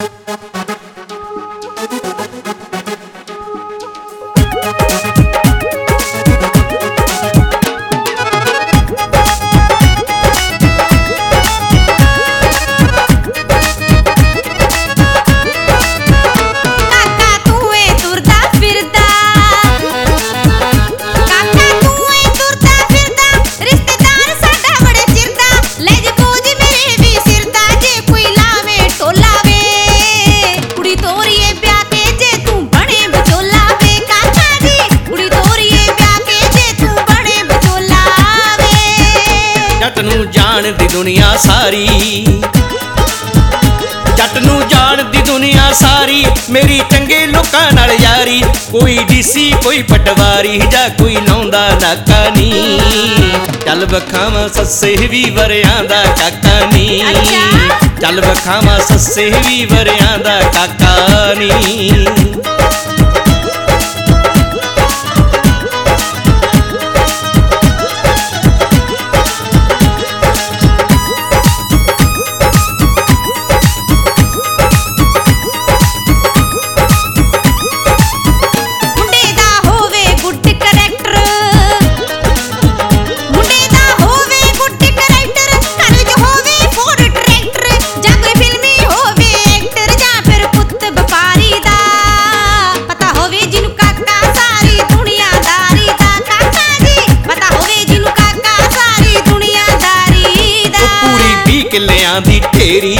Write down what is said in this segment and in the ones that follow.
जट नूं जाणदी दुनिया सारी, जट नूं जाणदी दुनिया सारी, मेरी चंगे लोकां नाल यारी। कोई डीसी कोई पटवारी जां कोई लाउंदा नाका नी, चल वखावां सस्से भी वरियां दा काका नी। चल वखावां सस्से भी वरियां दा काका नी। किल्लियां दी ढेरी,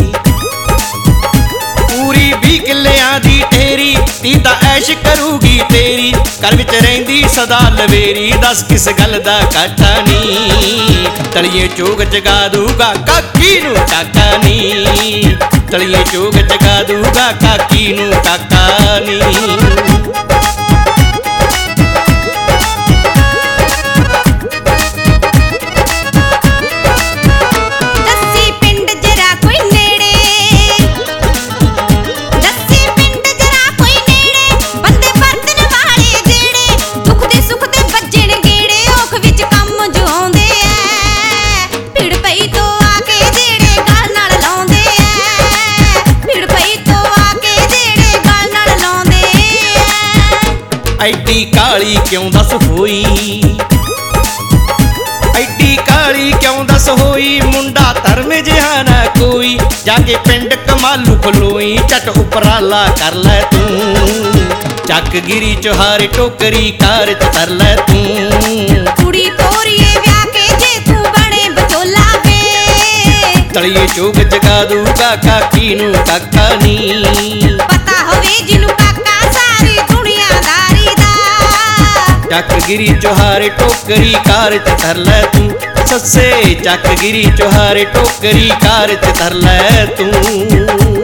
पूरी 20 किल्लियां दी ढेरी, धी तां ऐश करूगी तेरी, घर विच रहिंदी सदा लवेरी। दस किस गल दा घाटा नी, तलिए चोग जगा दूगा काकी नूं काका नी। तलिए चोग जगा दूगा काकी नूं काका नी। ऐडी काली क्यों दस होई, ऐडी काली क्यों दस होई, मुंडा धर्म जिहा ना कोई। जाके पिंड कमालू खलोई, झट उपराला कर लै तू। चक गिरी चौहारे टोकरी कार च कर लै तू। कुड़ी तोरिए ब्याह के जे तू बने बचोला वे, तलिए चोग जगा दूगा काकी नूं काका नी। पता होवे जिन्नू काका सारी दुनियादारी दा। चक गिरी चौहारे टोकरी कार च धर लै तू। सस्से चक गिरी चौहारे टोकरी कार च धर लै तू।